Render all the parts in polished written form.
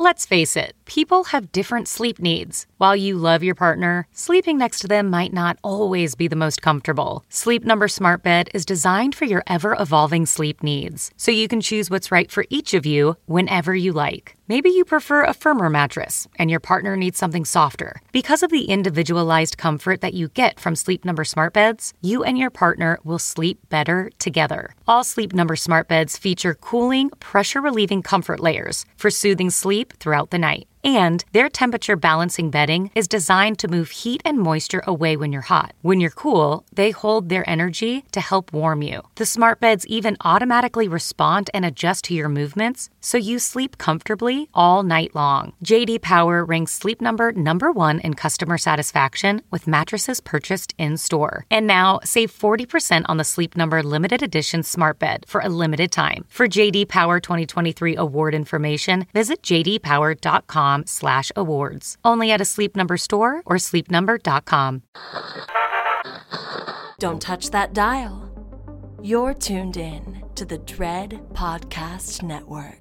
Let's face it, people have different sleep needs. While you love your partner, sleeping next to them might not always be the most comfortable. Sleep Number Smart Bed is designed for your ever-evolving sleep needs, so you can choose what's right for each of you whenever you like. Maybe you prefer a firmer mattress and your partner needs something softer. Because of the individualized comfort that you get from Sleep Number Smart Beds, you and your partner will sleep better together. All Sleep Number Smart Beds feature cooling, pressure-relieving comfort layers for soothing sleep throughout the night. And their temperature balancing bedding is designed to move heat and moisture away when you're hot. When you're cool, they hold their energy to help warm you. The smart beds even automatically respond and adjust to your movements, so you sleep comfortably all night long. JD Power ranks Sleep Number #1 in customer satisfaction with mattresses purchased in-store. And now, save 40% on the Sleep Number limited edition smart bed for a limited time. For JD Power 2023 award information, visit jdpower.com/awards. Only at a Sleep Number store or sleepnumber.com. Don't touch that dial. You're tuned in to the Dread Podcast Network.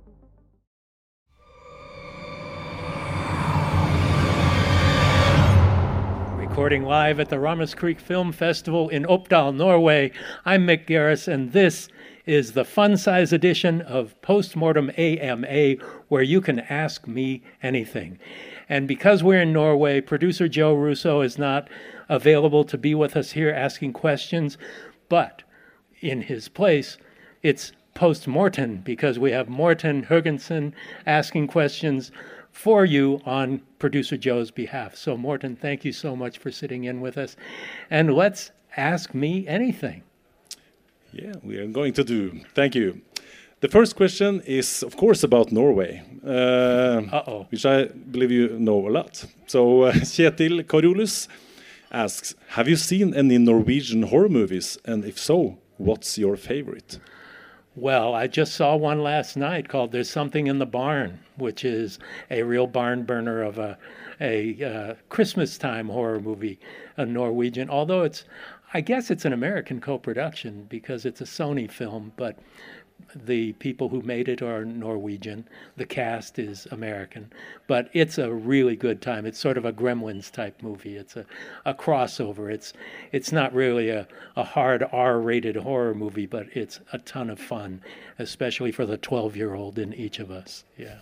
Recording live at the Ramaskrik Film Festival in Oppdal, Norway. I'm Mick Garris, and this is the fun-size edition of Postmortem AMA, where you can ask me anything. And because we're in Norway, producer Joe Russo is not available to be with us here asking questions, but in his place, it's Postmortem, because we have Morten Hurgensen asking questions for you on producer Joe's behalf. So Morten, thank you so much for sitting in with us. And let's ask me anything. Yeah, we are going to do. Thank you. The first question is, of course, about Norway, which I believe you know a lot. So Kjetil Karolus asks, have you seen any Norwegian horror movies? And if so, what's your favorite? Well, I just saw one last night called There's Something in the Barn, which is a real barn burner of a Christmas time horror movie, a Norwegian, although I guess it's an American co-production because it's a Sony film, but the people who made it are Norwegian. The cast is American, but it's a really good time. It's sort of a Gremlins type movie. It's a crossover. It's not really a hard R-rated horror movie, but it's a ton of fun, especially for the 12-year-old in each of us. Yeah.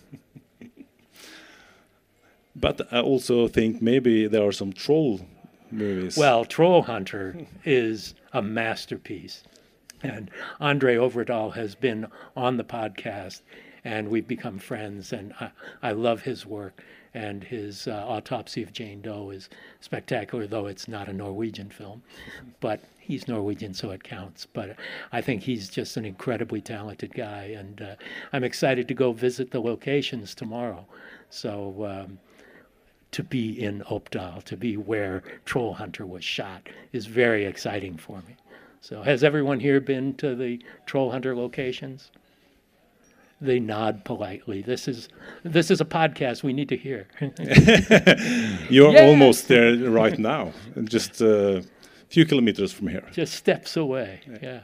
But I also think maybe there are some troll movies. Well, Troll Hunter is a masterpiece. And Andre Overdahl has been on the podcast, and we've become friends, and I love his work. And his Autopsy of Jane Doe is spectacular, though it's not a Norwegian film. But he's Norwegian, so it counts. But I think he's just an incredibly talented guy, and I'm excited to go visit the locations tomorrow. So to be in Oppdal, to be where Troll Hunter was shot, is very exciting for me. So has everyone here been to the Troll Hunter locations? They nod politely. This is a podcast we need to hear. You're almost there right now, just a few kilometers from here. Just steps away, yeah.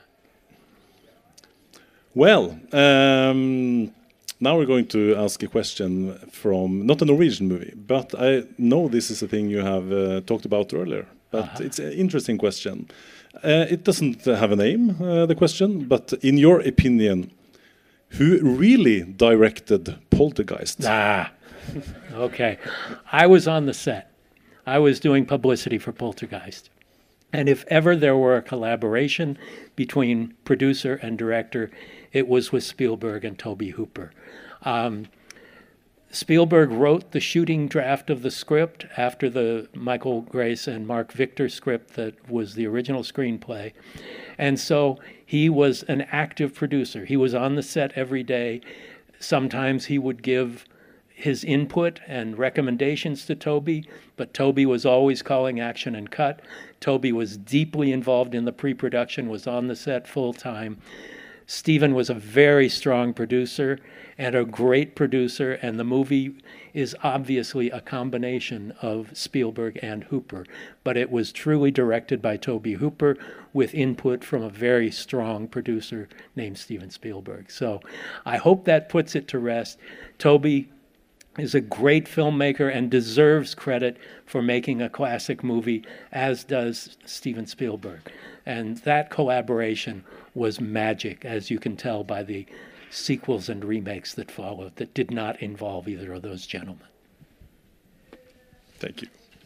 Well, now we're going to ask a question from, not a Norwegian movie, but I know this is a thing you have talked about earlier, but it's an interesting question. It doesn't have a name, the question, but in your opinion, who really directed Poltergeist? Okay. I was on the set. I was doing publicity for Poltergeist. And if ever there were a collaboration between producer and director, it was with Spielberg and Tobe Hooper. Spielberg wrote the shooting draft of the script after the Michael Grace and Mark Victor script that was the original screenplay. And so he was an active producer. He was on the set every day. Sometimes he would give his input and recommendations to Tobe, but Tobe was always calling action and cut. Tobe was deeply involved in the pre-production, was on the set full time. Steven was a very strong producer and a great producer, and the movie is obviously a combination of Spielberg and Hooper. But it was truly directed by Tobe Hooper with input from a very strong producer named Steven Spielberg. So I hope that puts it to rest. Tobe is a great filmmaker and deserves credit for making a classic movie, as does Steven Spielberg. And that collaboration was magic, as you can tell by the sequels and remakes that followed that did not involve either of those gentlemen. Thank you.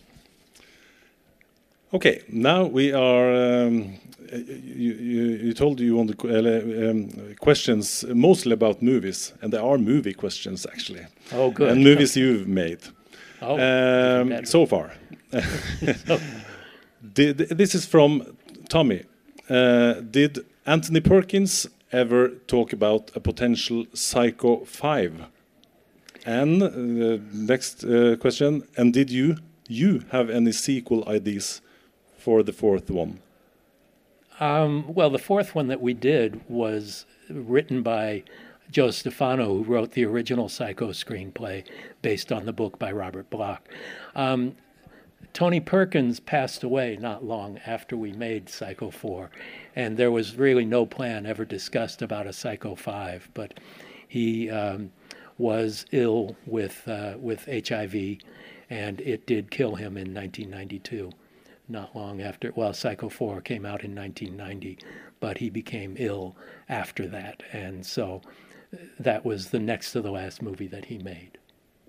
Okay, now we are. You told you want questions mostly about movies, and there are movie questions actually. Oh, good. And movies you've made. Oh, so far. This is from Tommy. Did Anthony Perkins ever talk about a potential Psycho 5? And next question. And did you have any sequel ideas for the fourth one? Well, the fourth one that we did was written by Joe Stefano, who wrote the original Psycho screenplay based on the book by Robert Bloch. Tony Perkins passed away not long after we made Psycho 4, and there was really no plan ever discussed about a Psycho 5, but he was ill with HIV, and it did kill him in 1992, not long after. Well, Psycho 4 came out in 1990, but he became ill after that, and so that was the next to the last movie that he made.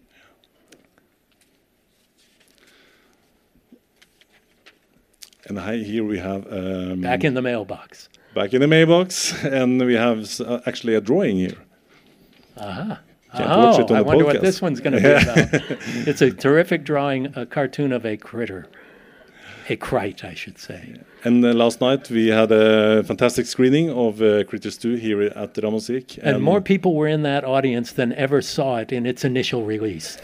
And here we have... back in the mailbox. Back in the mailbox, and we have actually a drawing here. Uh-huh. Watch it on I the wonder podcast. what this one's going to be about. It's a terrific drawing, a cartoon of a critter. A krite, I should say. And last night we had a fantastic screening of Critters 2 here at the Ramousik. And more people were in that audience than ever saw it in its initial release.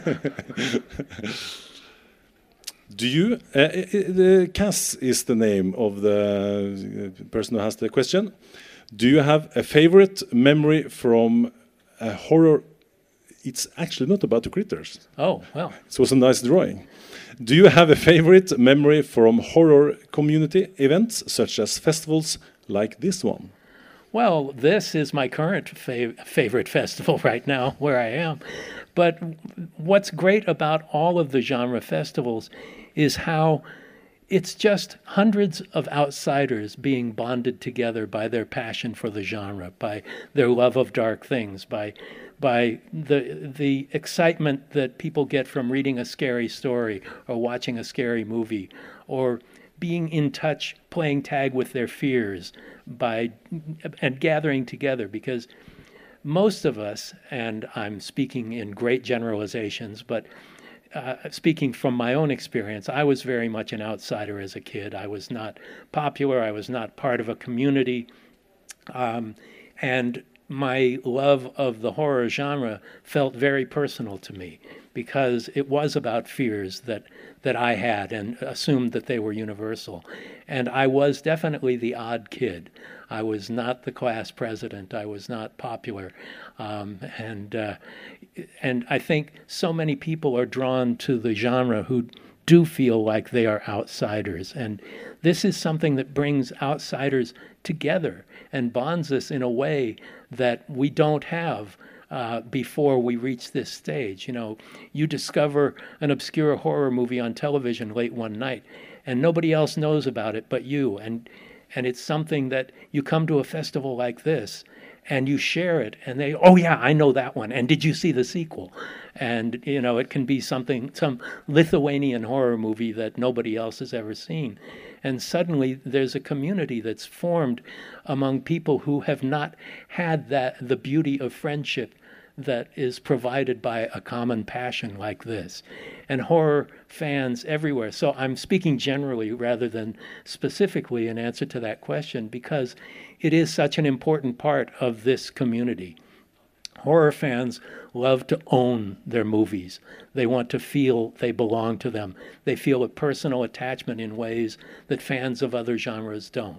Do you... Cass is the name of the person who has the question. Do you have a favorite memory from a horror? It's actually not about the critters. Oh, well. It was a nice drawing. Do you have a favorite memory from horror community events, such as festivals like this one? Well, this is my current favorite festival right now, where I am. But what's great about all of the genre festivals is how it's just hundreds of outsiders being bonded together by their passion for the genre, by their love of dark things, by the excitement that people get from reading a scary story or watching a scary movie, or being in touch, playing tag with their fears, and gathering together. Because most of us, and I'm speaking in great generalizations, but speaking from my own experience, I was very much an outsider as a kid. I was not popular. I was not part of a community. And my love of the horror genre felt very personal to me, because it was about fears that I had and assumed that they were universal. And I was definitely the odd kid. I was not the class president. I was not popular. And I think so many people are drawn to the genre who do feel like they are outsiders. And this is something that brings outsiders together and bonds us in a way that we don't have before we reach this stage. You know, you discover an obscure horror movie on television late one night, and nobody else knows about it but you. And it's something that you come to a festival like this, and you share it, and they, oh yeah, I know that one. And did you see the sequel? And, you know, it can be some Lithuanian horror movie that nobody else has ever seen. And suddenly there's a community that's formed among people who have not had the beauty of friendship that is provided by a common passion like this. And horror fans everywhere. So I'm speaking generally rather than specifically in answer to that question, because it is such an important part of this community. Horror fans love to own their movies. They want to feel they belong to them. They feel a personal attachment in ways that fans of other genres don't.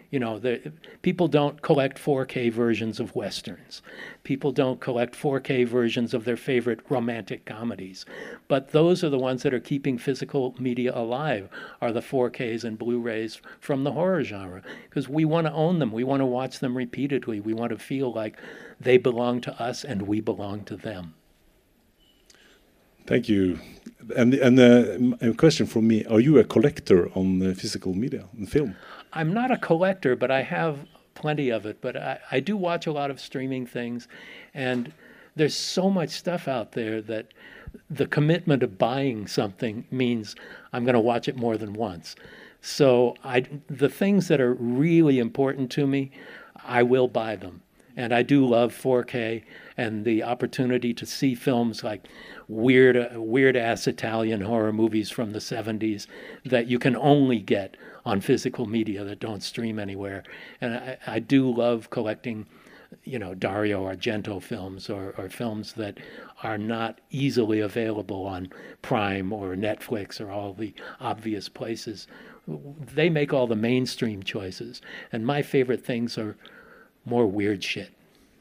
You know, people don't collect 4K versions of Westerns. People don't collect 4K versions of their favorite romantic comedies. But those are the ones that are keeping physical media alive, are the 4Ks and Blu-rays from the horror genre. Because we want to own them. We want to watch them repeatedly. We want to feel like they belong to us and we belong to them. Thank you. And a question from me: are you a collector on physical media and film? I'm not a collector, but I have plenty of it. But I do watch a lot of streaming things, and there's so much stuff out there that the commitment of buying something means I'm going to watch it more than once. So the things that are really important to me, I will buy them. And I do love 4K and the opportunity to see films like weird-ass Italian horror movies from the 70s that you can only get on physical media that don't stream anywhere. And I do love collecting, you know, Dario Argento films or films that are not easily available on Prime or Netflix or all the obvious places. They make all the mainstream choices. And my favorite things are more weird shit.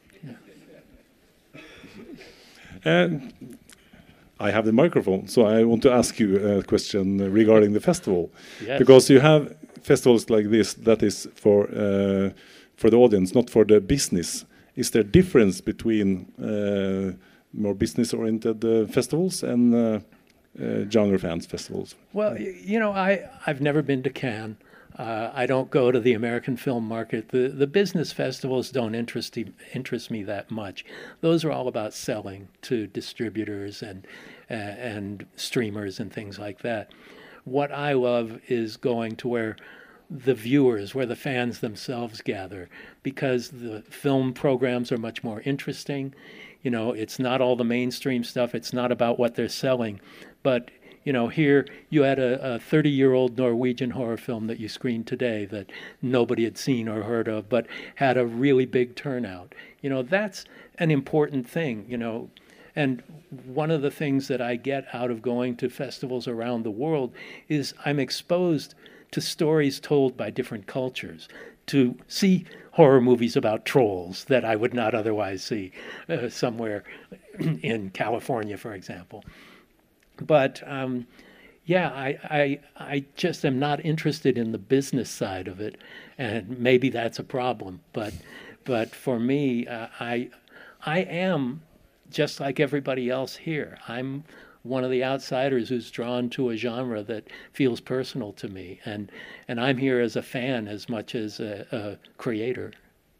And I have the microphone, so I want to ask you a question regarding the festival. Yes. Because you have festivals like this that is for the audience, not for the business. Is there a difference between more business-oriented festivals and genre fans festivals? Well, you know, I've never been to Cannes. I don't go to the American film market. The business festivals don't interest me that much. Those are all about selling to distributors and streamers and things like that. What I love is going to where the viewers, where the fans themselves gather, because the film programs are much more interesting. You know, it's not all the mainstream stuff. It's not about what they're selling, but you know, here you had a 30-year-old Norwegian horror film that you screened today that nobody had seen or heard of, but had a really big turnout. You know, that's an important thing, you know. And one of the things that I get out of going to festivals around the world is I'm exposed to stories told by different cultures, to see horror movies about trolls that I would not otherwise see somewhere in California, for example. But yeah, I just am not interested in the business side of it, and maybe that's a problem. But for me, I am just like everybody else here. I'm one of the outsiders who's drawn to a genre that feels personal to me, and I'm here as a fan as much as a creator.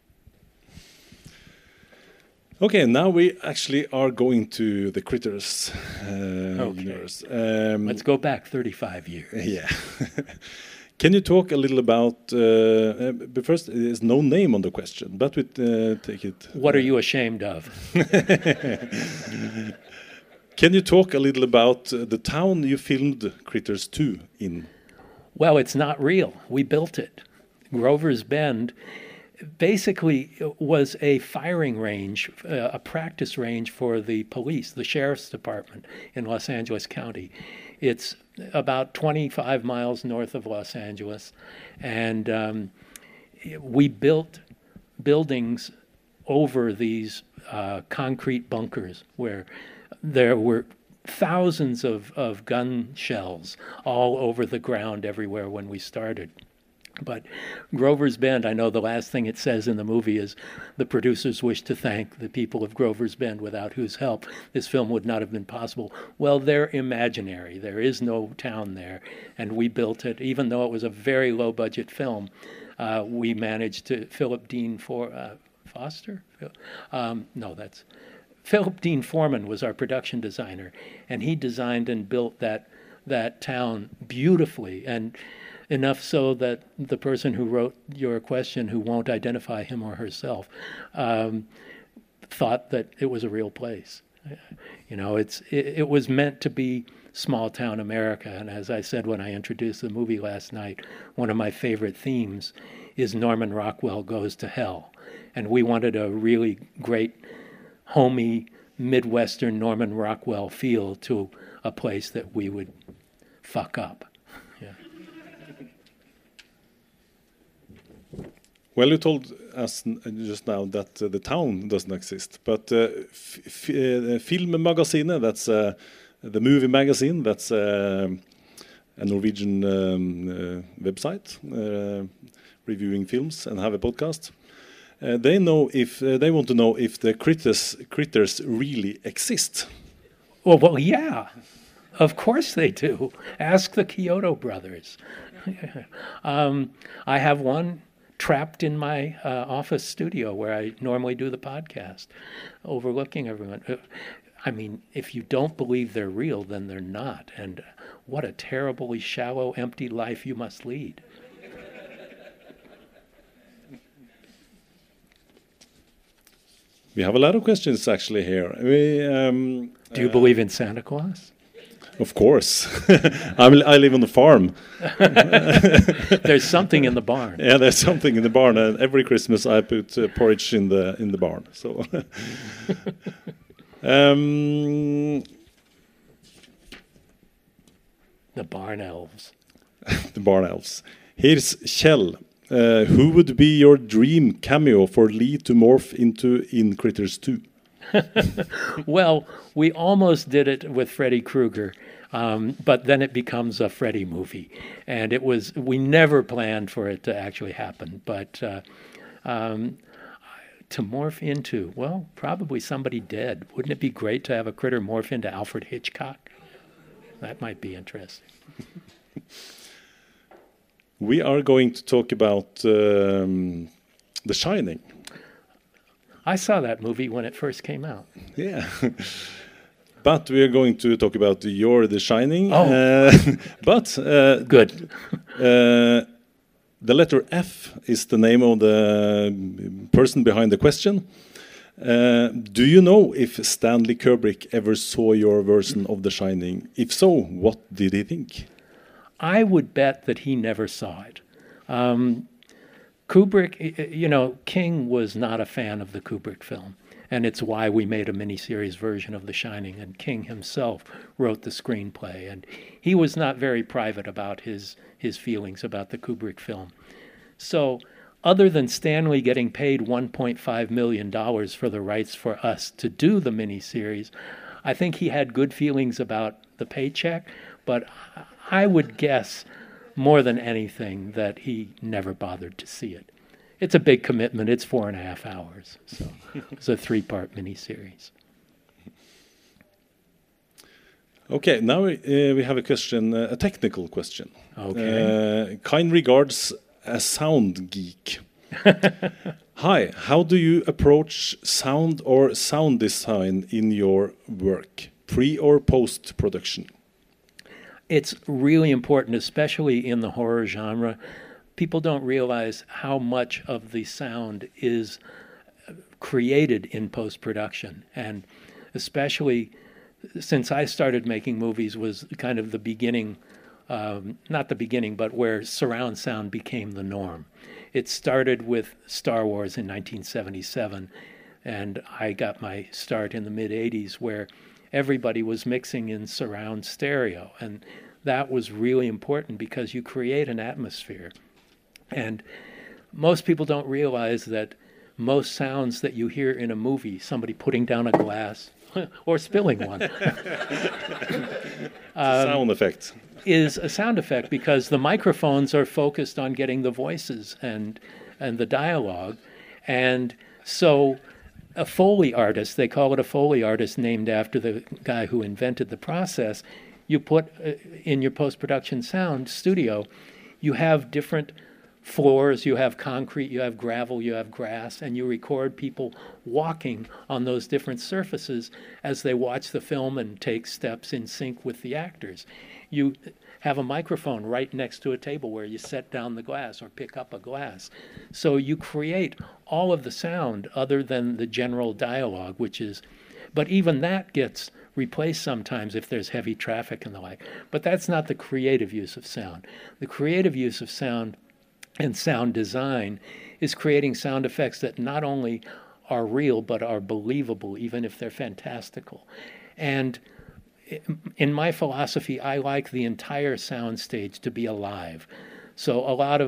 Okay, now we actually are going to the Critters universe. Let's go back 35 years. Yeah. Can you talk a little about, but first, there's no name on the question, but we take it. What are you ashamed of? Can you talk a little about the town you filmed Critters 2 in? Well, it's not real. We built it. Grover's Bend basically was a firing range, a practice range for the police, the sheriff's department in Los Angeles County. It's about 25 miles north of Los Angeles, and we built buildings over these concrete bunkers where there were thousands of gun shells all over the ground everywhere when we started. But Grover's Bend, I know the last thing it says in the movie is the producers wish to thank the people of Grover's Bend, without whose help this film would not have been possible. Well, they're imaginary. There is no town there, and we built it. Even though it was a very low-budget film, we managed to... Philip Dean Foster? Philip Dean Foreman was our production designer, and he designed and built that town beautifully, and enough so that the person who wrote your question, who won't identify him or herself, thought that it was a real place. You know, it was meant to be small town America. And as I said when I introduced the movie last night, one of my favorite themes is Norman Rockwell Goes to Hell. And we wanted a really great, homey, Midwestern Norman Rockwell feel to a place that we would fuck up. Well, you told us just now that the town doesn't exist, but Film Magazine, that's the movie magazine, that's a Norwegian website reviewing films and have a podcast. They want to know if the critters really exist. Well, yeah, of course they do. Ask the Kyoto brothers. I have one trapped in my office studio where I normally do the podcast, overlooking everyone. I mean, if you don't believe they're real, then they're not. And what a terribly shallow, empty life you must lead. We have a lot of questions actually here. Do you believe in Santa Claus? Of course. I live on the farm. There's something in the barn. Yeah, there's something in the barn, and every Christmas I put porridge in the barn. So, the barn elves. The barn elves. Here's Kjell. Who would be your dream cameo for Lee to morph into in Critters 2? Well, we almost did it with Freddy Krueger, but then it becomes a Freddy movie. And we never planned for it to actually happen. But to morph into, well, probably somebody dead. Wouldn't it be great to have a critter morph into Alfred Hitchcock? That might be interesting. We are going to talk about The Shining. I saw that movie when it first came out. Yeah. But we are going to talk about The Shining. Oh. But Good. The letter F is the name of the person behind the question. Do you know if Stanley Kubrick ever saw your version of The Shining? If so, what did he think? I would bet that he never saw it. Kubrick, King was not a fan of the Kubrick film, and it's why we made a miniseries version of The Shining, and King himself wrote the screenplay, and he was not very private about his feelings about the Kubrick film. So other than Stanley getting paid $1.5 million for the rights for us to do the miniseries, I think he had good feelings about the paycheck, but I would guess more than anything that he never bothered to see it. It's a big commitment. It's 4.5 hours. So it's a 3-part miniseries. Okay, now we have a question, a technical question. Okay. Kind regards, a sound geek. Hi, how do you approach sound or sound design in your work, pre or post production? It's really important, especially in the horror genre. People don't realize how much of the sound is created in post-production. And especially since I started making movies was kind of the beginning, not the beginning, but where surround sound became the norm. It started with Star Wars in 1977, and I got my start in the mid-'80s where everybody was mixing in surround stereo, and that was really important because you create an atmosphere. And most people don't realize that most sounds that you hear in a movie, somebody putting down a glass or spilling one, sound effect, is a sound effect because the microphones are focused on getting the voices and the dialogue. And so a Foley artist, they call it a Foley artist named after the guy who invented the process, you put in your post-production sound studio, you have different floors, you have concrete, you have gravel, you have grass, and you record people walking on those different surfaces as they watch the film and take steps in sync with the actors. You have a microphone right next to a table where you set down the glass or pick up a glass. So you create all of the sound other than the general dialogue, but even that gets replaced sometimes if there's heavy traffic and the like. But that's not the creative use of sound. The creative use of sound and sound design is creating sound effects that not only are real but are believable, even if they're fantastical. And in my philosophy, I like the entire sound stage to be alive. So a lot of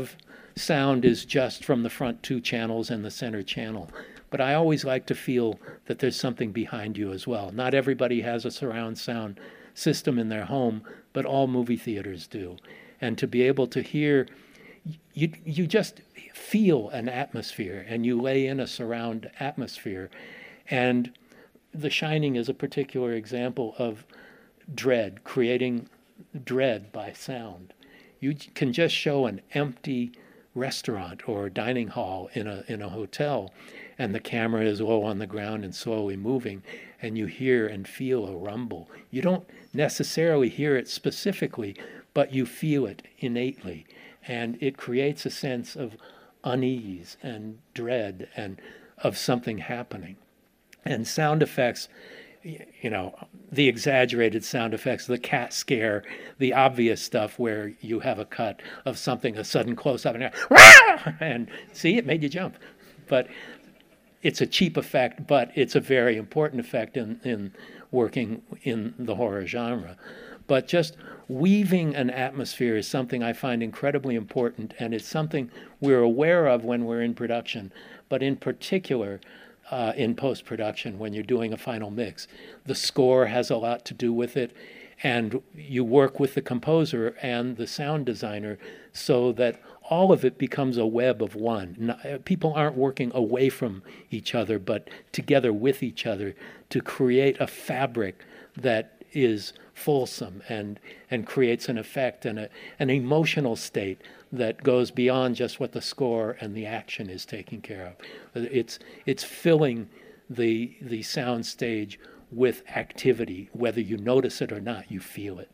sound is just from the front 2 channels and the center channel. But I always like to feel that there's something behind you as well. Not everybody has a surround sound system in their home, but all movie theaters do. And to be able to hear, you just feel an atmosphere, and you lay in a surround atmosphere. And The Shining is a particular example of dread, creating dread by sound. You can just show an empty restaurant or dining hall in a hotel, and the camera is low on the ground and slowly moving, and you hear and feel a rumble. You don't necessarily hear it specifically, but you feel it innately, and it creates a sense of unease and dread and of something happening. And sound effects, the exaggerated sound effects, the cat scare, the obvious stuff where you have a cut of something, a sudden close-up, and see, it made you jump. But it's a cheap effect, but it's a very important effect in working in the horror genre. But just weaving an atmosphere is something I find incredibly important, and it's something we're aware of when we're in production, but in particular, in post-production, when you're doing a final mix. The score has a lot to do with it, and you work with the composer and the sound designer so that all of it becomes a web of one. People aren't working away from each other, but together with each other to create a fabric that is fulsome and creates an effect and an emotional state that goes beyond just what the score and the action is taking care of. It's filling the sound stage with activity. Whether you notice it or not, you feel it.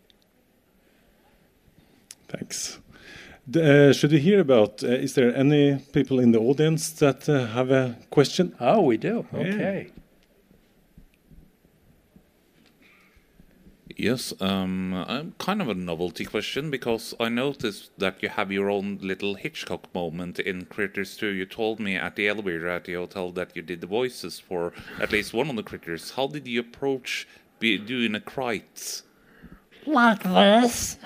Thanks. Should we hear about, is there any people in the audience that have a question? Oh, we do. Okay. Yeah. Yes, kind of a novelty question, because I noticed that you have your own little Hitchcock moment in Critters 2. You told me at the elevator at the hotel that you did the voices for at least one of the critters. How did you approach doing a Kreitz? Like this.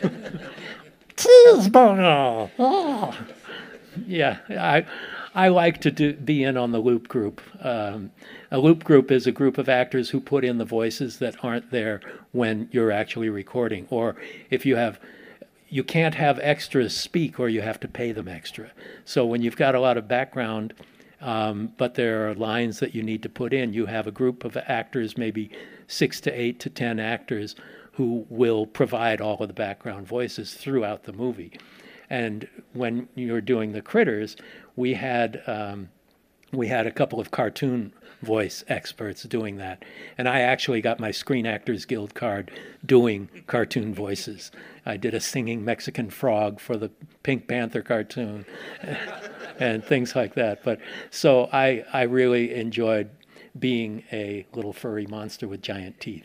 Cheeseburger. Oh. Yeah, I like to be in on the loop group. A loop group is a group of actors who put in the voices that aren't there when you're actually recording. Or if you can't have extras speak, or you have to pay them extra. So when you've got a lot of background, but there are lines that you need to put in, you have a group of actors, maybe 6 to 8 to 10 actors, who will provide all of the background voices throughout the movie. And when you're doing the Critters, we had a couple of cartoon voice experts doing that. And I actually got my Screen Actors Guild card doing cartoon voices. I did a singing Mexican frog for the Pink Panther cartoon and things like that. But so I really enjoyed being a little furry monster with giant teeth.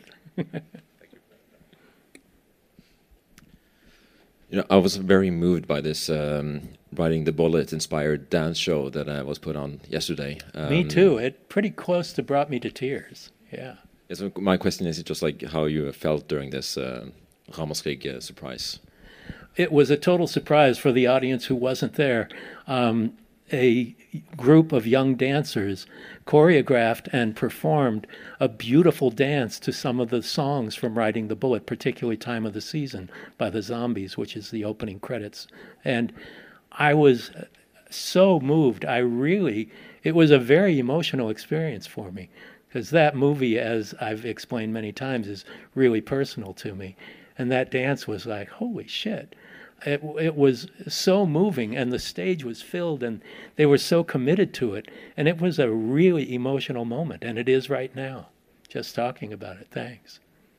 I was very moved by this Riding the Bullet-inspired dance show that was put on yesterday. Me too. It pretty close to brought me to tears. Yeah. So my question is just like how you felt during this Ramaskrig surprise. It was a total surprise for the audience who wasn't there. A group of young dancers choreographed and performed a beautiful dance to some of the songs from Riding the Bullet, particularly Time of the Season by the Zombies, which is the opening credits. And I was so moved. It was a very emotional experience for me, because that movie, as I've explained many times, is really personal to me. And that dance was like, holy shit. It was so moving, and the stage was filled, and they were so committed to it. And it was a really emotional moment, and it is right now, just talking about it. Thanks.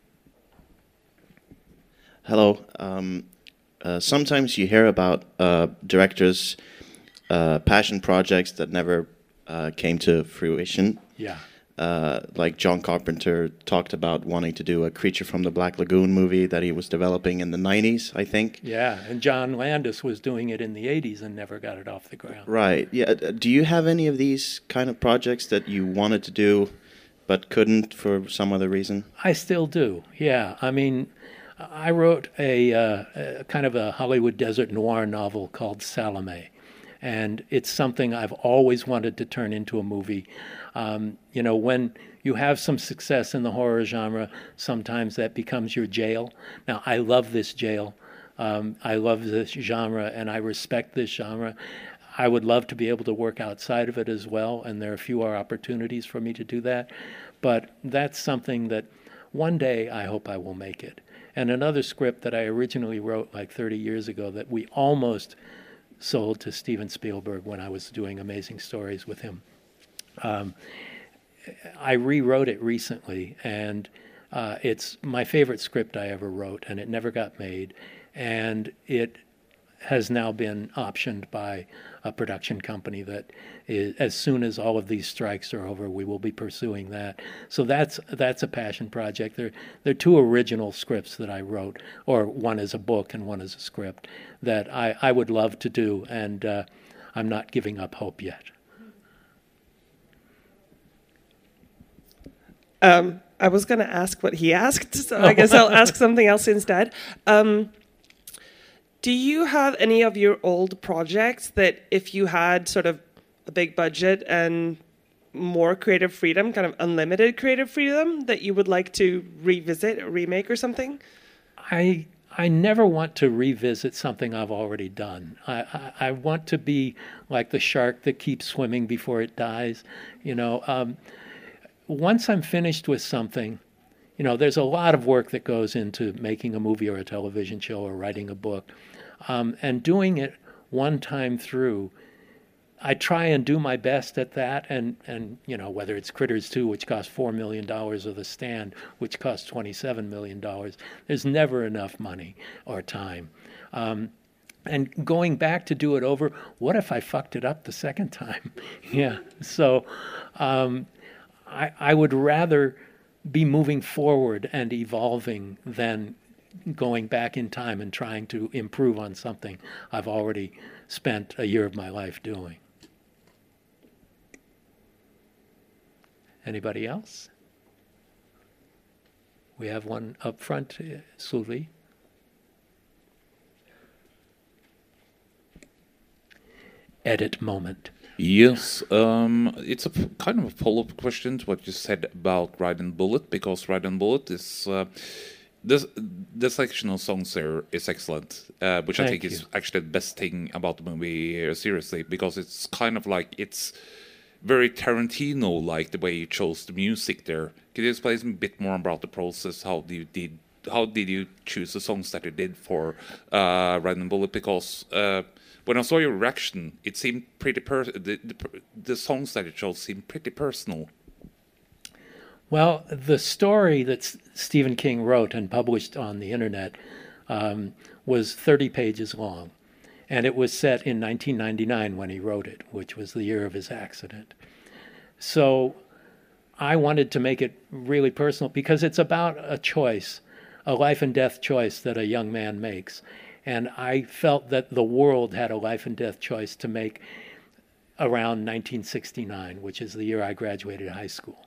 Hello. Sometimes you hear about directors' passion projects that never came to fruition. Yeah. Like John Carpenter talked about wanting to do a Creature from the Black Lagoon movie that he was developing in the 90s, I think. Yeah, and John Landis was doing it in the 80s and never got it off the ground. Right. Yeah. Do you have any of these kind of projects that you wanted to do but couldn't for some other reason? I still do, yeah. I mean, I wrote a kind of a Hollywood desert noir novel called Salome. And it's something I've always wanted to turn into a movie. When you have some success in the horror genre, sometimes that becomes your jail. Now, I love this jail. I love this genre, and I respect this genre. I would love to be able to work outside of it as well, and there are fewer opportunities for me to do that. But that's something that one day I hope I will make it. And another script that I originally wrote like 30 years ago that we almost sold to Steven Spielberg when I was doing Amazing Stories with him. I rewrote it recently, and it's my favorite script I ever wrote, and it never got made. And it has now been optioned by a production company that as soon as all of these strikes are over, we will be pursuing that. So that's a passion project. There are two original scripts that I wrote, or one is a book and one is a script, that I would love to do, and I'm not giving up hope yet. I was going to ask what he asked, so I guess I'll ask something else instead. Do you have any of your old projects that if you had sort of a big budget and more creative freedom, kind of unlimited creative freedom, that you would like to revisit or remake or something? I never want to revisit something I've already done. I want to be like the shark that keeps swimming before it dies. Once I'm finished with something, there's a lot of work that goes into making a movie or a television show or writing a book. And doing it one time through, I try and do my best at that. And whether it's Critters 2, which cost $4 million, or The Stand, which cost $27 million, there's never enough money or time. And going back to do it over, what if I fucked it up the second time? Yeah. So I would rather be moving forward and evolving than going back in time and trying to improve on something I've already spent a year of my life doing. Anybody else? We have one up front, Sully. Edit moment. Yes, it's a kind of a follow-up question to what you said about Ride and Bullet, because Ride and Bullet is the selection of songs there is excellent, which I think is actually the best thing about the movie, seriously, because it's kind of like, it's very Tarantino-like the way you chose the music there. Could you explain a bit more about the process? How did you choose the songs that you did for Ride and Bullet? Because when I saw your reaction, it seemed pretty the songs that you chose seemed pretty personal. Well, the story that Stephen King wrote and published on the internet was 30 pages long. And it was set in 1999 when he wrote it, which was the year of his accident. So I wanted to make it really personal because it's about a choice, a life and death choice that a young man makes. And I felt that the world had a life and death choice to make around 1969, which is the year I graduated high school.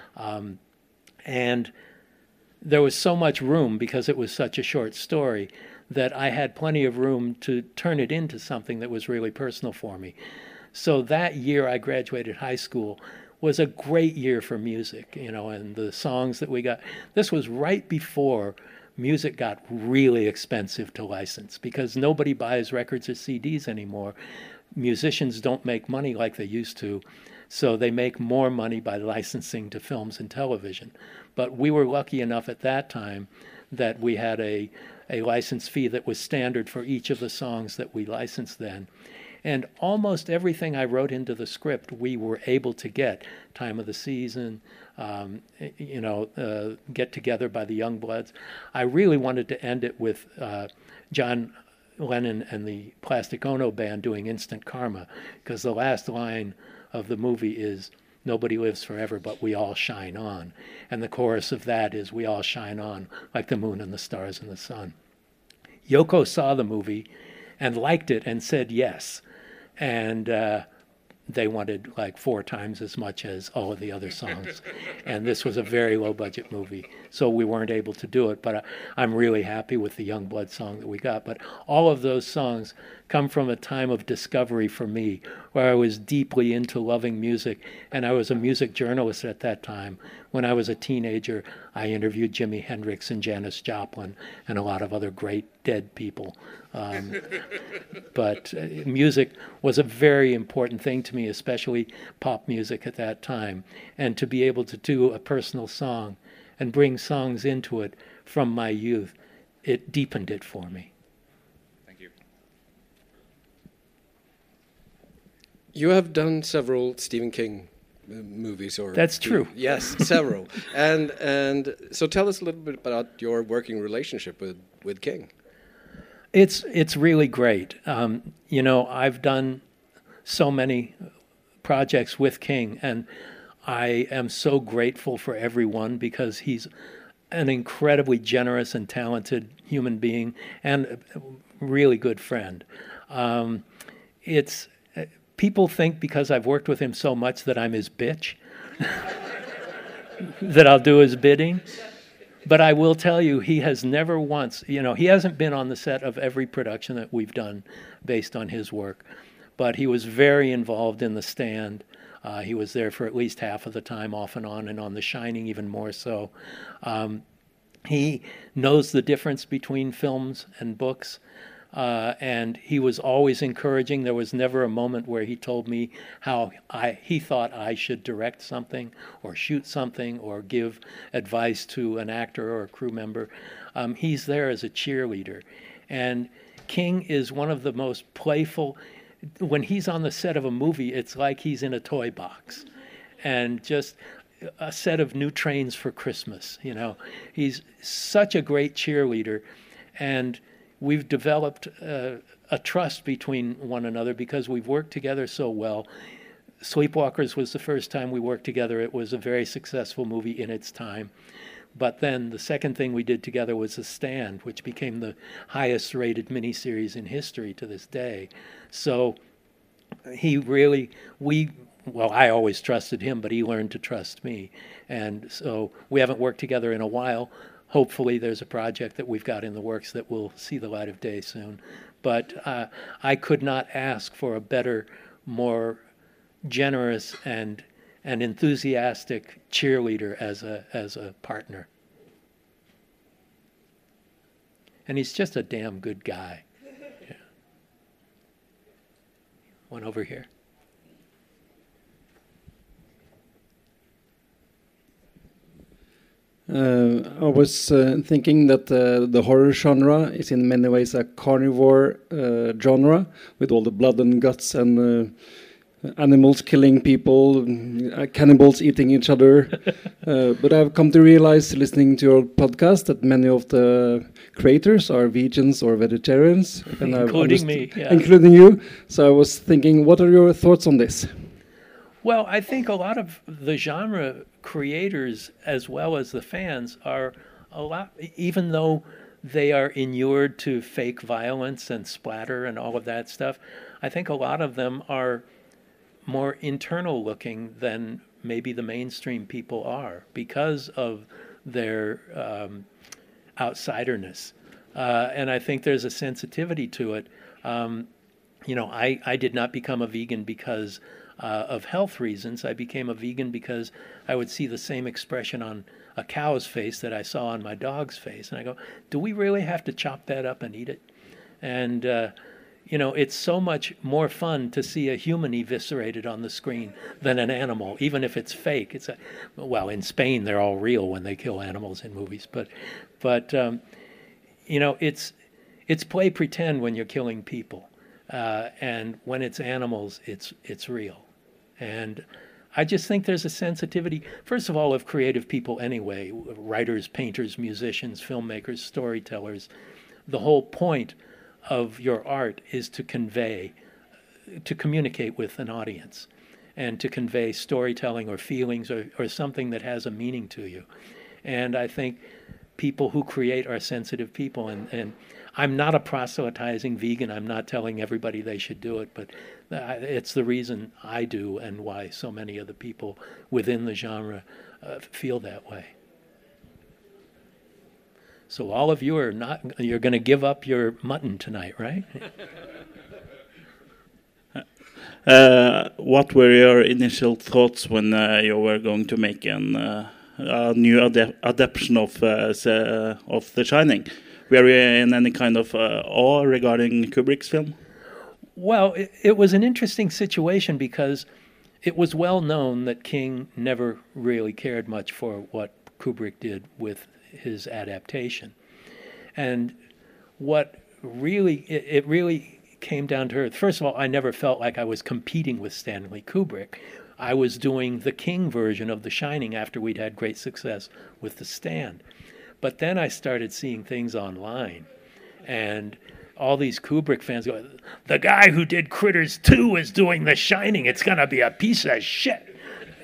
And there was so much room, because it was such a short story, that I had plenty of room to turn it into something that was really personal for me. So that year I graduated high school was a great year for music, and the songs that we got. This was right before music got really expensive to license, because nobody buys records or CDs anymore. Musicians don't make money like they used to. So they make more money by licensing to films and television. But we were lucky enough at that time that we had a license fee that was standard for each of the songs that we licensed then. And almost everything I wrote into the script, we were able to get. Time of the Season, Get Together by the Youngbloods. I really wanted to end it with John Lennon and the Plastic Ono Band doing Instant Karma, because the last line of the movie is, "Nobody lives forever, but we all shine on." And the chorus of that is, "We all shine on like the moon and the stars and the sun." Yoko saw the movie and liked it and said yes. And they wanted like 4 times as much as all of the other songs. And this was a very low budget movie, so we weren't able to do it. But I'm really happy with the Youngblood song that we got. But all of those songs come from a time of discovery for me, where I was deeply into loving music, and I was a music journalist at that time. When I was a teenager, I interviewed Jimi Hendrix and Janis Joplin and a lot of other great dead people. But music was a very important thing to me, especially pop music at that time. And to be able to do a personal song and bring songs into it from my youth, it deepened it for me. Thank you. You have done several Stephen King movies, or That's true. Yes, several. and so tell us a little bit about your working relationship with King. It's really great. You know, I've done so many projects with King, and I am so grateful for every one, because he's an incredibly generous and talented human being and a really good friend. People think because I've worked with him so much that I'm his bitch, that I'll do his bidding. But I will tell you, he has never once, you know, he hasn't been on the set of every production that we've done based on his work, but he was very involved in The Stand. He was there for at least half of the time, off and on The Shining even more so. He knows the difference between films and books. And he was always encouraging. There was never a moment where he told me how he thought I should direct something or shoot something or give advice to an actor or a crew member. He's there as a cheerleader. And King is one of the most playful. When he's on the set of a movie, it's like he's in a toy box. And just a set of new trains for Christmas, you know. He's such a great cheerleader. And we've developed a trust between one another because we've worked together so well. Sleepwalkers was the first time we worked together. It was a very successful movie in its time. But then the second thing we did together was The Stand, which became the highest rated miniseries in history to this day. So he really, I always trusted him, but he learned to trust me. And so we haven't worked together in a while. Hopefully there's a project that we've got in the works that will see the light of day soon. But I could not ask for a better, more generous and enthusiastic cheerleader as a partner. And he's just a damn good guy. Yeah. One over here. I was thinking that the horror genre is in many ways a carnivore genre, with all the blood and guts and animals killing people, cannibals eating each other. But I've come to realize, listening to your podcast, that many of the creators are vegans or vegetarians. And including me. Yeah. Including you. So I was thinking, what are your thoughts on this? Well, I think a lot of the genre creators, as well as the fans, are a lot, even though they are inured to fake violence and splatter and all of that stuff, I think a lot of them are more internal looking than maybe the mainstream people are because of their outsiderness. And I think there's a sensitivity to it. I did not become a vegan because of health reasons. I became a vegan because I would see the same expression on a cow's face that I saw on my dog's face. And I go, do we really have to chop that up and eat it? And, it's so much more fun to see a human eviscerated on the screen than an animal, even if it's fake. In Spain, they're all real when they kill animals in movies. But it's play pretend when you're killing people. And when it's animals, it's real. And I just think there's a sensitivity, first of all, of creative people anyway, writers, painters, musicians, filmmakers, storytellers. The whole point of your art is to communicate with an audience and to convey storytelling or feelings or something that has a meaning to you. And I think people who create are sensitive people. And I'm not a proselytizing vegan. I'm not telling everybody they should do it, but it's the reason I do and why so many of the people within the genre feel that way. So all of you you're going to give up your mutton tonight, right? What were your initial thoughts when you were going to make a new adaptation of The Shining? Were you in any kind of awe regarding Kubrick's film? Well, it was an interesting situation because it was well known that King never really cared much for what Kubrick did with his adaptation. And what it really came down to earth. First of all, I never felt like I was competing with Stanley Kubrick. I was doing the King version of The Shining after we'd had great success with The Stand. But then I started seeing things online, and all these Kubrick fans go, the guy who did Critters 2 is doing The Shining. It's going to be a piece of shit.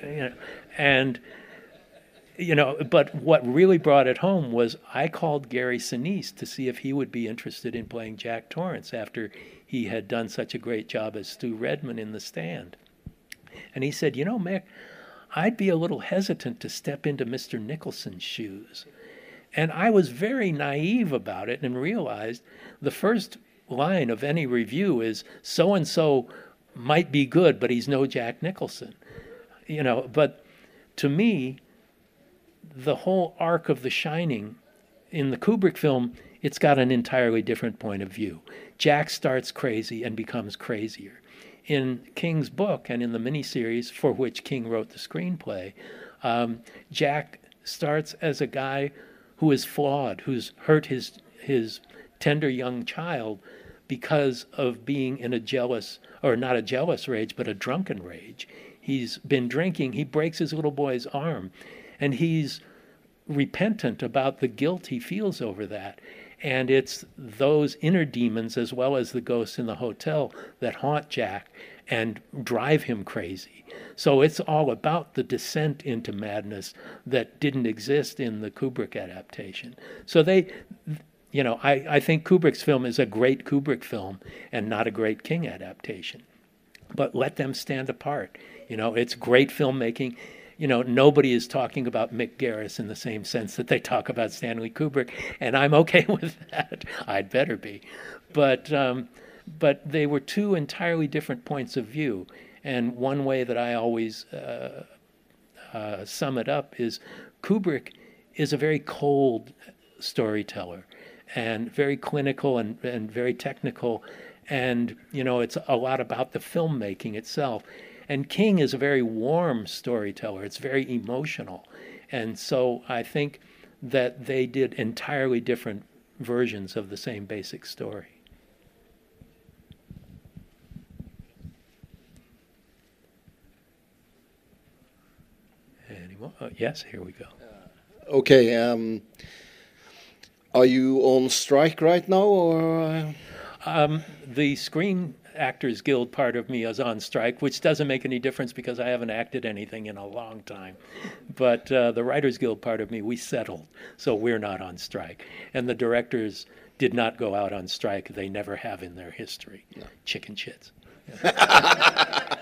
But what really brought it home was I called Gary Sinise to see if he would be interested in playing Jack Torrance after he had done such a great job as Stu Redman in The Stand. And he said, Mick, I'd be a little hesitant to step into Mr. Nicholson's shoes. And I was very naive about it and realized the first line of any review is, so-and-so might be good, but he's no Jack Nicholson. But to me, the whole arc of The Shining in the Kubrick film, it's got an entirely different point of view. Jack starts crazy and becomes crazier. In King's book and in the miniseries for which King wrote the screenplay, Jack starts as a guy who is flawed, who's hurt his tender young child because of being in a jealous, or not a jealous rage, but a drunken rage. He's been drinking, he breaks his little boy's arm, and he's repentant about the guilt he feels over that. And it's those inner demons as well as the ghosts in the hotel that haunt Jack and drive him crazy. So it's all about the descent into madness that didn't exist in the Kubrick adaptation. So I think Kubrick's film is a great Kubrick film and not a great King adaptation. But let them stand apart. It's great filmmaking. Nobody is talking about Mick Garris in the same sense that they talk about Stanley Kubrick, and I'm okay with that. I'd better be. But they were two entirely different points of view. And one way that I always sum it up is Kubrick is a very cold storyteller and very clinical and very technical. And, it's a lot about the filmmaking itself. And King is a very warm storyteller. It's very emotional. And so I think that they did entirely different versions of the same basic story. Anyone? Oh, yes, here we go. Okay. Are you on strike right now, or? The Screen Actors Guild part of me is on strike, which doesn't make any difference because I haven't acted anything in a long time. But the Writers Guild part of me, we settled, so we're not on strike. And the directors did not go out on strike. They never have in their history. No. Chicken shits. Yeah.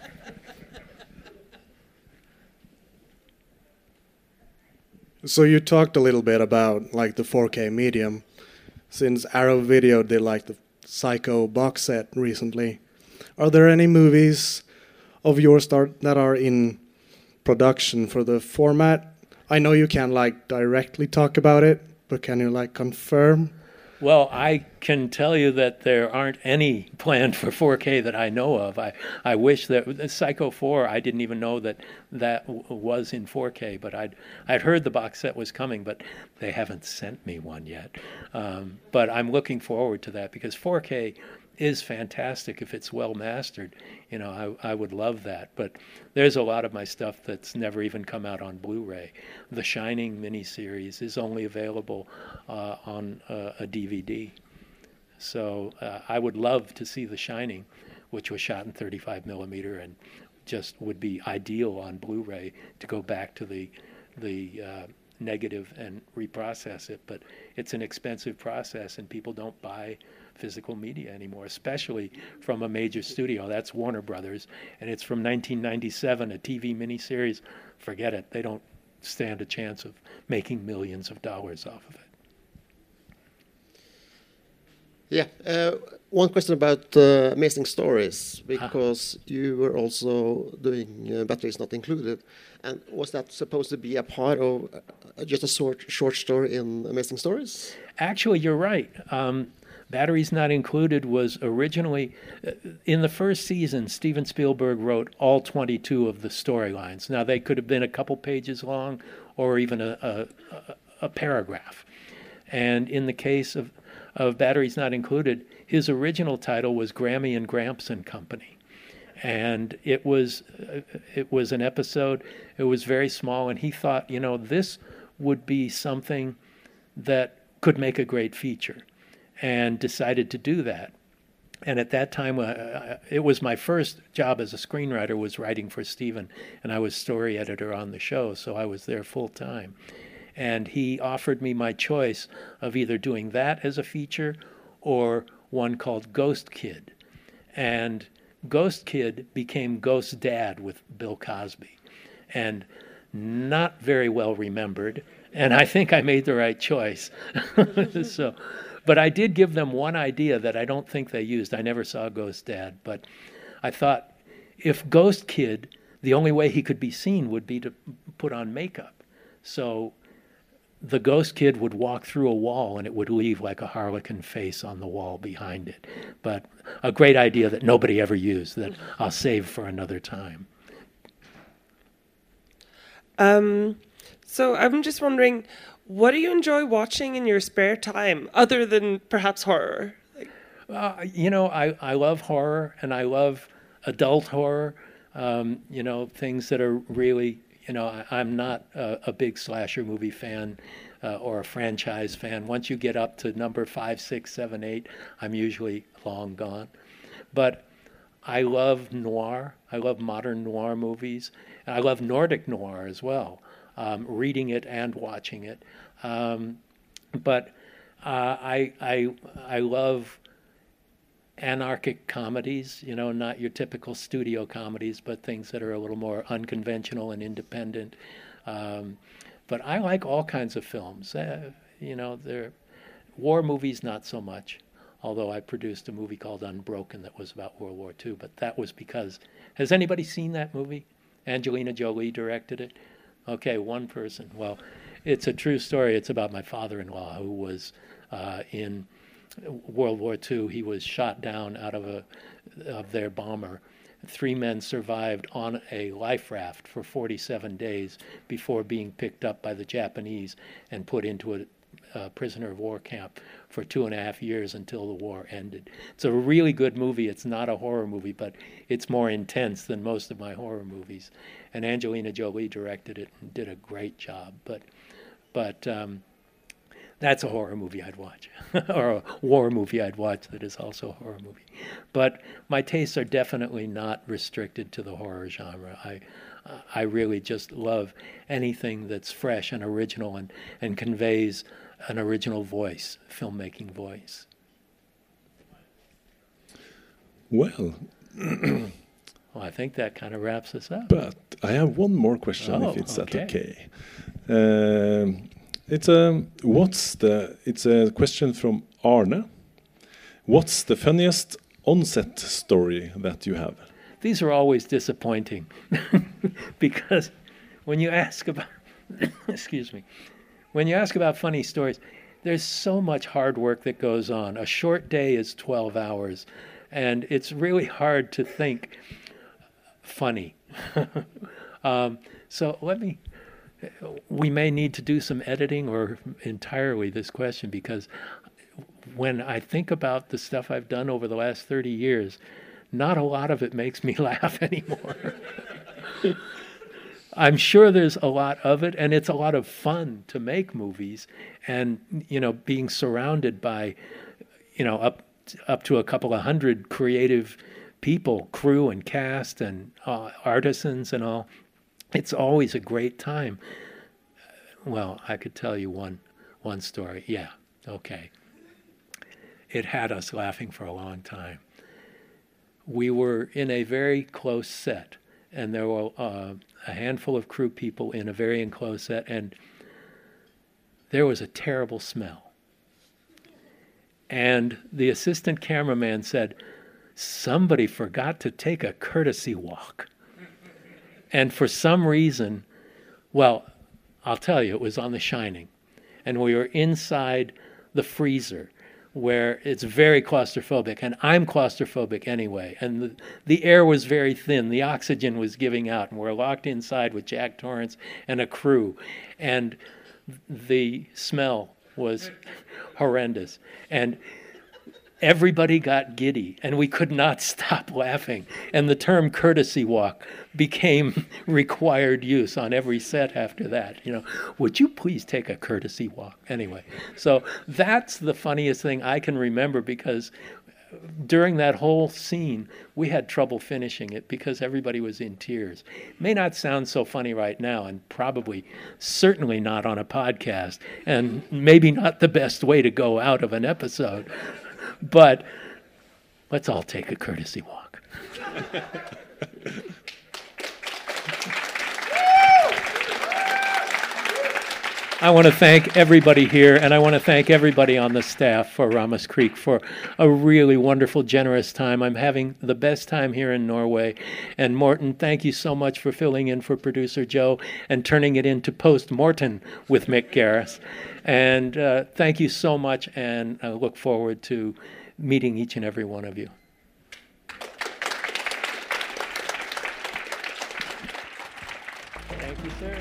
So you talked a little bit about like the 4K medium. Since Arrow Video did like the Psycho box set recently, are there any movies of yours that are in production for the format? I know you can't like directly talk about it, but can you like confirm? Well, I can tell you that there aren't any planned for 4K that I know of. I wish that Psycho 4, I didn't even know that was in 4K, but I'd heard the box set was coming, but they haven't sent me one yet. But I'm looking forward to that because 4K is fantastic if it's well mastered. I would love that. But there's a lot of my stuff that's never even come out on Blu-ray. The Shining miniseries is only available on a DVD. So I would love to see The Shining, which was shot in 35 millimeter and just would be ideal on Blu-ray to go back to the negative and reprocess it. But it's an expensive process, and people don't buy physical media anymore, especially from a major studio. That's Warner Brothers, and it's from 1997, a TV miniseries. Forget it. They don't stand a chance of making millions of dollars off of it. Yeah, one question about Amazing Stories, because you were also doing Batteries Not Included, and was that supposed to be a part of just a short story in Amazing Stories? Actually, you're right. Batteries Not Included was originally, in the first season, Steven Spielberg wrote all 22 of the storylines. Now, they could have been a couple pages long or even a paragraph. And in the case of Batteries Not Included, his original title was Grammy and Gramps and Company. And it was an episode, it was very small, and he thought, this would be something that could make a great feature, and decided to do that. And at that time, it was my first job as a screenwriter, was writing for Steven, and I was story editor on the show, so I was there full time. And he offered me my choice of either doing that as a feature or one called Ghost Kid. And Ghost Kid became Ghost Dad with Bill Cosby, and not very well remembered. And I think I made the right choice. But I did give them one idea that I don't think they used. I never saw Ghost Dad, but I thought if Ghost Kid, the only way he could be seen would be to put on makeup. So the Ghost Kid would walk through a wall and it would leave like a harlequin face on the wall behind it. But a great idea that nobody ever used, that I'll save for another time. So I'm just wondering, what do you enjoy watching in your spare time, other than perhaps horror? I love horror, and I love adult horror, things that are really, I'm not a big slasher movie fan or a franchise fan. Once you get up to number 5, 6, 7, 8, I'm usually long gone. But I love noir. I love modern noir movies. I love Nordic noir as well, reading it and watching it. But I love anarchic comedies, not your typical studio comedies, but things that are a little more unconventional and independent. But I like all kinds of films. They're war movies, not so much. Although I produced a movie called Unbroken that was about World War II, but that was because, has anybody seen that movie? Angelina Jolie directed it. Okay, one person. Well, it's a true story. It's about my father-in-law who was in World War II. He was shot down out of their bomber. 3 men survived on a life raft for 47 days before being picked up by the Japanese and put into a prisoner of war camp for 2.5 years until the war ended. It's a really good movie. It's not a horror movie, but it's more intense than most of my horror movies. And Angelina Jolie directed it and did a great job. But that's a horror movie I'd watch, or a war movie I'd watch that is also a horror movie. But my tastes are definitely not restricted to the horror genre. I really just love anything that's fresh and original and conveys an original voice, filmmaking voice. Well, I think that kind of wraps us up. But I have one more question, if it's okay. It's a question from Arne. What's the funniest on-set story that you have? These are always disappointing because when you ask about when you ask about funny stories, there's so much hard work that goes on. A short day is 12 hours, and it's really hard to think funny. So we may need to do some editing or entirely this question, because when I think about the stuff I've done over the last 30 years, not a lot of it makes me laugh anymore. I'm sure there's a lot of it, and it's a lot of fun to make movies, and being surrounded by up to a couple of hundred creative people, crew and cast and artisans and all. It's always a great time. Well, I could tell you one story. Yeah, okay. It had us laughing for a long time. We were in a very close set, and there were a handful of crew people in a very enclosed set, and there was a terrible smell. And the assistant cameraman said, somebody forgot to take a courtesy walk. And for some reason, well, I'll tell you, it was on The Shining. And we were inside the freezer where it's very claustrophobic. And I'm claustrophobic anyway. And the air was very thin. The oxygen was giving out. And we're locked inside with Jack Torrance and a crew. And the smell was horrendous. And everybody got giddy, and we could not stop laughing. And the term courtesy walk became required use on every set after that. You know, would you please take a courtesy walk? Anyway, so that's the funniest thing I can remember, because during that whole scene, we had trouble finishing it because everybody was in tears. It may not sound so funny right now, and probably certainly not on a podcast, and maybe not the best way to go out of an episode. But let's all take a courtesy walk. I want to thank everybody here, and I want to thank everybody on the staff for Ramos Creek for a really wonderful, generous time. I'm having the best time here in Norway. And Morten, thank you so much for filling in for producer Joe and turning it into Post-Mortem with Mick Garris. And thank you so much, and I look forward to meeting each and every one of you. Thank you, sir.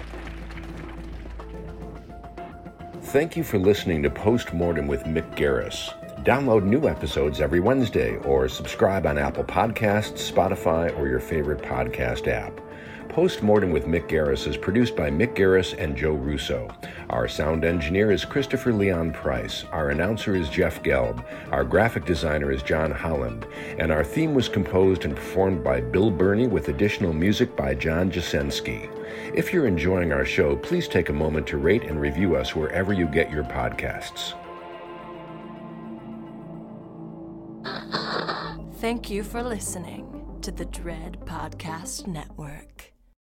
Thank you for listening to Post-Mortem with Mick Garris. Download new episodes every Wednesday or subscribe on Apple Podcasts, Spotify, or your favorite podcast app. Post-Mortem with Mick Garris is produced by Mick Garris and Joe Russo. Our sound engineer is Christopher Leon Price. Our announcer is Jeff Gelb. Our graphic designer is John Holland. And our theme was composed and performed by Bill Burney with additional music by John Jasensky. If you're enjoying our show, please take a moment to rate and review us wherever you get your podcasts. Thank you for listening to the Dread Podcast Network.